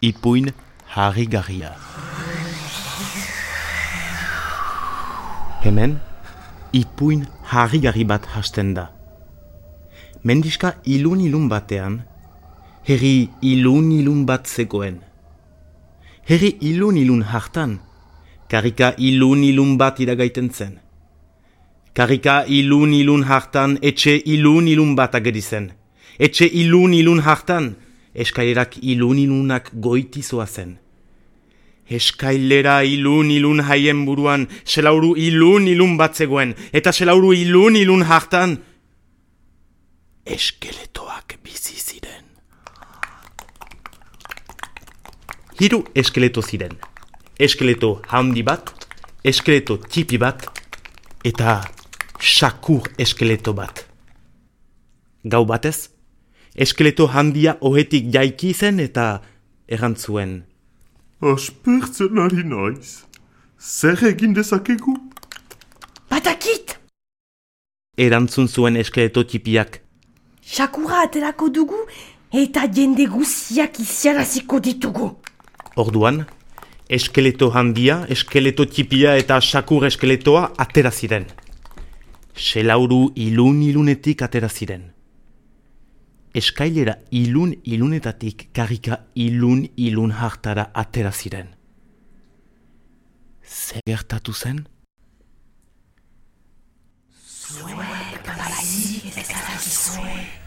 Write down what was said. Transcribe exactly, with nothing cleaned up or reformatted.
Ipuin harrigarria. Hemen, ipuin harrigarri bat hasten da. Mendiska ilun-ilun batean, herri ilun-ilun bat zegoen. Herri ilun-ilun hartan, karika ilun-ilun bat iragaiten zen. Karika ilun-ilun hartan, etxe ilun-ilun bat ageri zen. Etxe ilun-ilun hartan, eskailerak ilun-ilunak goitizoa zen. Eskailera ilun-ilun haien buruan, selauru ilun-ilun bat zegoen, eta selauru ilun-ilun hartan, eskeletoak bizi ziren. Hiru eskeleto ziren. Eskeleto handi bat, eskeleto tipi bat, eta sakur eskeleto bat. Gau batez, eskeleto handia ohetik jaiki zen eta erantzuen. Aspertzen ari naiz. Zer egin dezakegu? Batakit! Erantzun zuen eskeleto tipiak. Sakura aterako dugu eta jende guziak iziaraziko ditugu. Orduan, eskeleto handia, eskeleto tipia eta sakur eskeletoa atera ziren. Selauru ilun-ilunetik atera ziren. Eskailera ilun-ilunetatik karika ilun-ilun hartara atera ziren. Zer gertatu zen? Zuek baizik ez dakizue.